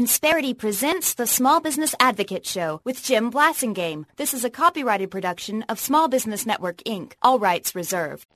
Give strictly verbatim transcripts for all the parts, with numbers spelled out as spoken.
Insperity presents the Small Business Advocate Show with Jim Blasingame. This is a copyrighted production of Small Business Network, Incorporated. All rights reserved.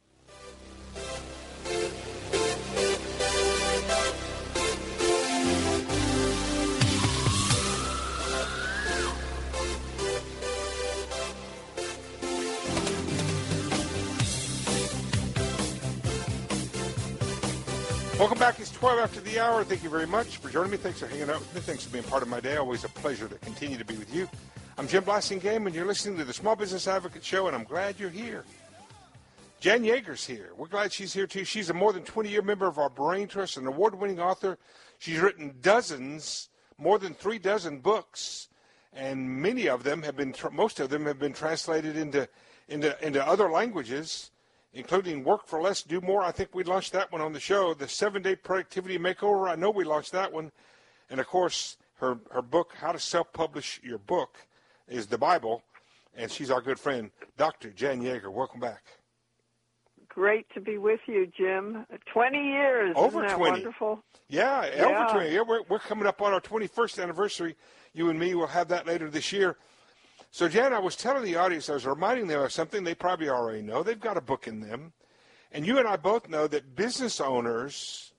Welcome back. It's twelve after the hour. Thank you very much for joining me. Thanks for hanging out with me. Thanks for being part of my day. Always a pleasure to continue to be with you. I'm Jim Blasingame, and you're listening to the Small Business Advocate Show, and I'm glad you're here. Jan Yeager's here. We're glad she's here, too. She's a more than twenty-year member of our Brain Trust, an award-winning author. She's written dozens, more than three dozen books, and many of them have been, most of them have been translated into, into, into other languages, including Work for Less, Do More. I think we launched that one on the show. The seven-day Productivity Makeover, I know we launched that one. And, of course, her, her book, How to Self-Publish Your Book, is the Bible. And she's our good friend, Doctor Jan Yeager. Welcome back. Great to be with you, Jim. twenty years. Over Isn't that twenty. Wonderful? Yeah, Yeah. over twenty. Yeah, we're, we're coming up on our twenty-first anniversary. You and me will have that later this year. So, Jan, I was telling the audience, I was reminding them of something they probably already know. They've got a book in them. And you and I both know that business owners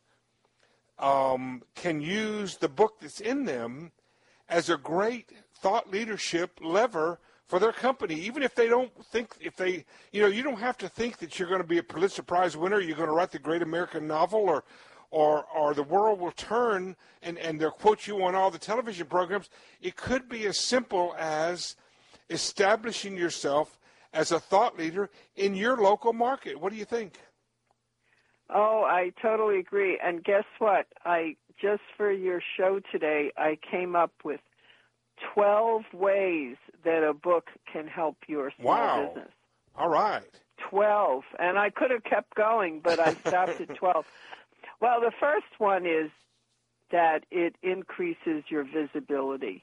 um, can use the book that's in them as a great thought leadership lever for their company, even if they don't think, if they, you know, you don't have to think that you're going to be a Pulitzer Prize winner, you're going to write the great American novel, or or or the world will turn and, and they'll quote you on all the television programs. It could be as simple as establishing yourself as a thought leader in your local market. What do you think? Oh, I totally agree. And guess what? I just for your show today, I came up with twelve ways that a book can help your small Wow. business. All right. twelve. And I could have kept going, but I stopped at twelve. Well, the first one is that it increases your visibility.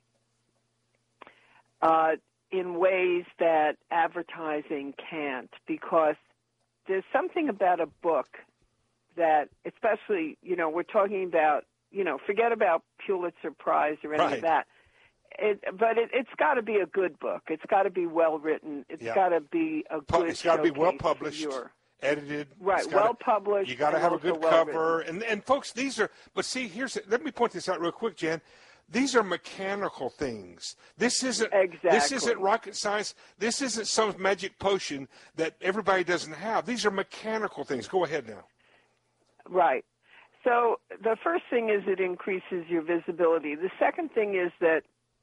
Uh, in ways that advertising can't, because there's something about a book that, especially, you know, we're talking about, you know, forget about Pulitzer Prize or any Right. of that. It, but it, it's got to be a good book. It's got to be well written. It's Yeah. got to be a Pu- good It's got to be showcase well for published, your- edited. Right, It's gotta- well published. You got to and have a also good well cover. written. And, and, folks, these are, but see, here's, let me point this out real quick, Jan. These are mechanical things. This isn't Exactly. This isn't rocket science. This isn't some magic potion that everybody doesn't have. These are mechanical things. Go ahead now. Right. So the first thing is it increases your visibility. The second thing is that,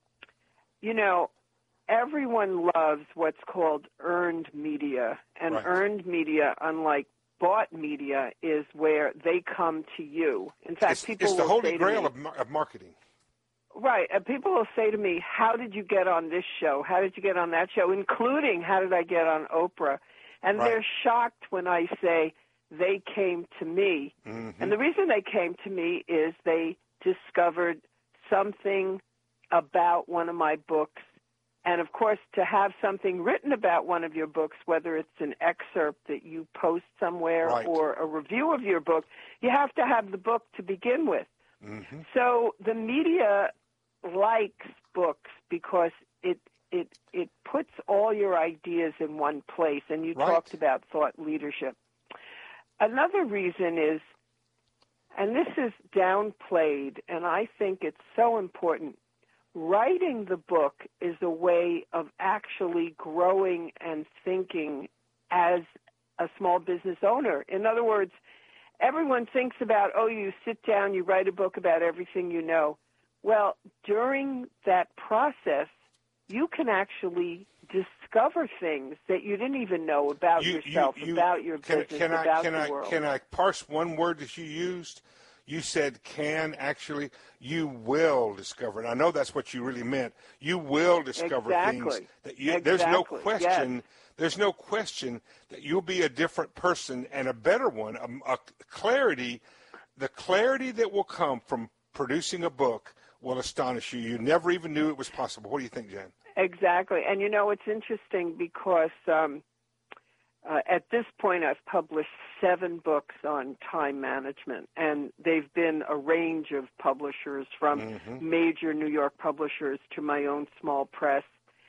you know, everyone loves what's called earned media. And Right. earned media, unlike bought media, is where they come to you. In fact, It's, people it's the will holy say grail to me, of, mar- of marketing. right, and people will say to me, how did you get on this show? How did you get on that show? Including, how did I get on Oprah? And Right. they're shocked when I say they came to me. Mm-hmm. And the reason they came to me is they discovered something about one of my books. And, of course, to have something written about one of your books, whether it's an excerpt that you post somewhere Right. or a review of your book, you have to have the book to begin with. Mm-hmm. So the media likes books because it it it puts all your ideas in one place, and you Right. talked about thought leadership. Another reason is, and this is downplayed, and I think it's so important, writing the book is a way of actually growing and thinking as a small business owner. In other words, everyone thinks about, oh, you sit down, you write a book about everything you know. Well, during that process, you can actually discover things that you didn't even know about You- you- yourself, you- about your can, business, can I, about can the I, world. Can I parse one word that you used? You said can, actually. You will discover. And I know that's what you really meant. You will discover things Exactly. that you, there's no Exactly, question. yes. There's no question that you'll be a different person and a better one. A, a clarity, the clarity that will come from producing a book will astonish you. You never even knew it was possible. What do you think, Jan? Exactly. And, you know, it's interesting because um, Uh, at this point, I've published seven books on time management, and they've been a range of publishers, from mm-hmm. major New York publishers to my own small press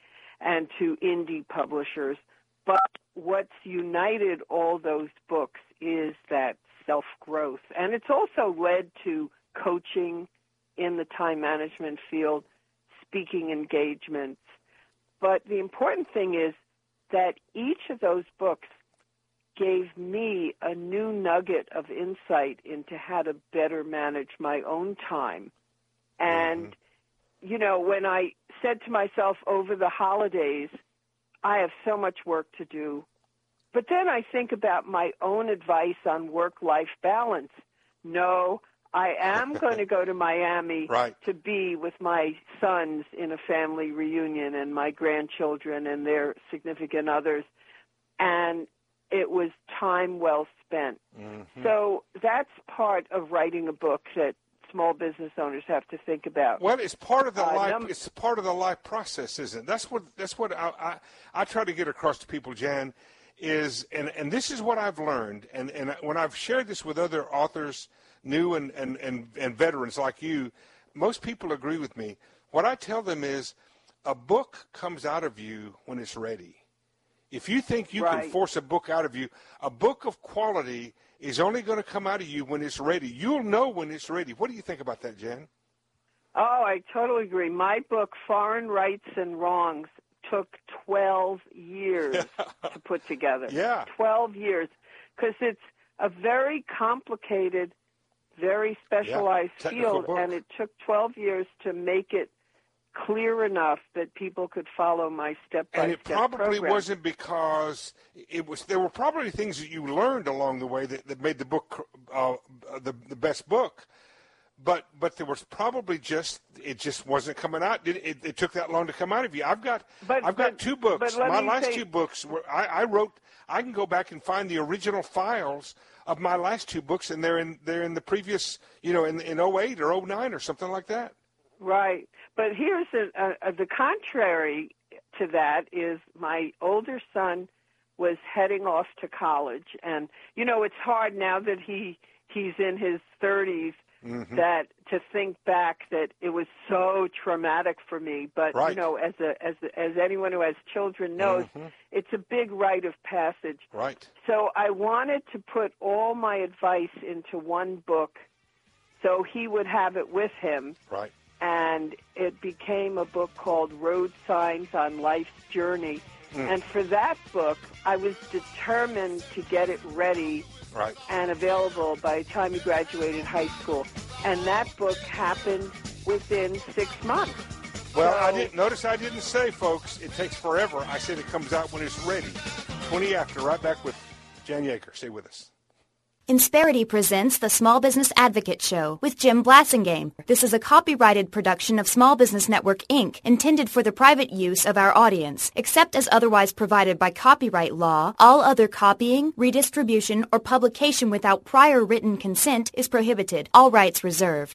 and to indie publishers. But what's united all those books is that self-growth. And it's also led to coaching in the time management field, speaking engagements. But the important thing is that each of those books gave me a new nugget of insight into how to better manage my own time. And, mm-hmm. you know, when I said to myself over the holidays, I have so much work to do, but then I think about my own advice on work-life balance. No, I am going to go to Miami right. to be with my sons in a family reunion and my grandchildren and their significant others. And it was time well spent. Mm-hmm. So that's part of writing a book that small business owners have to think about. Well, it's part of the uh, life. num- It's part of the life process, isn't it? That's what. That's what I, I, I try to get across to people, Jan. Is and, and this is what I've learned, and, and when I've shared this with other authors, new and, and, and, and veterans like you, most people agree with me. What I tell them is, a book comes out of you when it's ready. If you think you right. can force a book out of you, a book of quality is only going to come out of you when it's ready. You'll know when it's ready. What do you think about that, Jan? Oh, I totally agree. My book, Foreign Rights and Wrongs, took twelve years to put together. Yeah. twelve years. Because it's a very complicated, very specialized yeah. field, book. and it took twelve years to make it clear enough that people could follow my step-by-step And it probably program. wasn't because it was. There were probably things that you learned along the way that, that made the book uh, the the best book. But but there was probably just it just wasn't coming out. It, it, it took that long to come out of you. I've got but, I've but, got two books. My last say, two books were I, I wrote. I can go back and find the original files of my last two books, and they're in they're in the previous you know in in oh eight or oh nine or something like that. Right. But here's a, a, a, the contrary to that is my older son was heading off to college. And, you know, it's hard now that he he's in his thirties mm-hmm. that to think back that it was so traumatic for me. But, right. you know, as a, as a, as anyone who has children knows, mm-hmm. it's a big rite of passage. Right. So I wanted to put all my advice into one book so he would have it with him. Right. And it became a book called Road Signs on Life's Journey. Mm. And for that book, I was determined to get it ready right. and available by the time he graduated high school. And that book happened within six months. Well, so, I didn't notice I didn't say, folks, it takes forever. I said it comes out when it's ready. twenty after, right back with Jan Yeager. Stay with us. Insperity presents the Small Business Advocate Show with Jim Blassingame. This is a copyrighted production of Small Business Network, Incorporated, intended for the private use of our audience. Except as otherwise provided by copyright law, all other copying, redistribution, or publication without prior written consent is prohibited. All rights reserved.